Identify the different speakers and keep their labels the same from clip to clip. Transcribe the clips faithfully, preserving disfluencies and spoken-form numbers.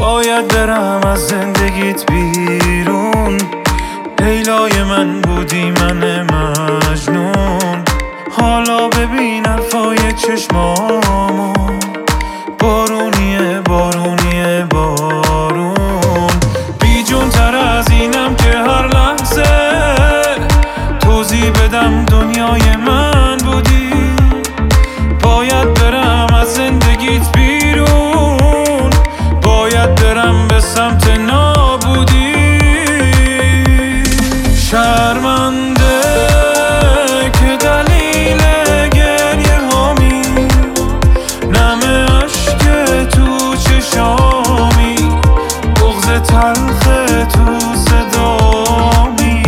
Speaker 1: باید برم از زندگیت بیرون. لیلای من بودی من مجنون. حالا ببین حرفای چشمامو، بارونیه بارونیه بارون. بی جون تر از اینم که هر لحظه توضیح بدم دنیای من بودی. باید برم از زندگیت بیرون، باید برم به سمت نابودی. شرمنده که دلیل گریه هامی، نم عشق تو چشامی، بغض تلخ تو صدامی.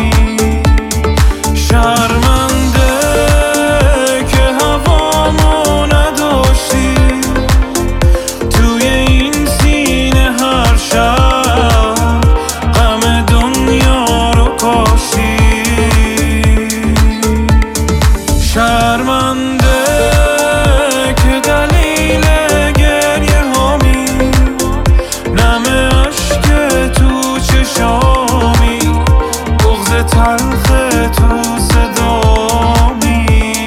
Speaker 1: شرمنده که هوامو نداشتی، توی این سینه هر شب غم دنیا رو کاشتی. شرمنده که دلیل گریه هامی، نم عشق تو چشامی، بغض تلخ تو صدامی.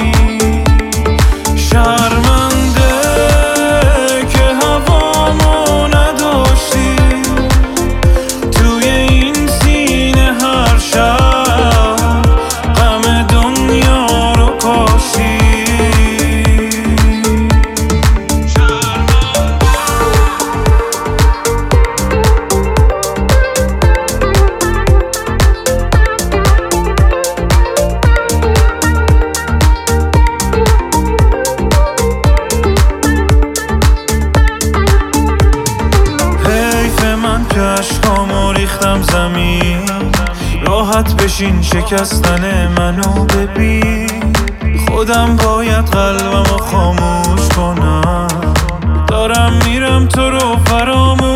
Speaker 1: شرمنده که هوامو نداشتی، توی این سینه هر شب غم دنیا رو کاشتی. حیف من که عشقامو ریختم زمین، راحت بشین شکستن منو ببین. خودم باید قلبمو خاموش کنم، دارم میرم تو رو فراموش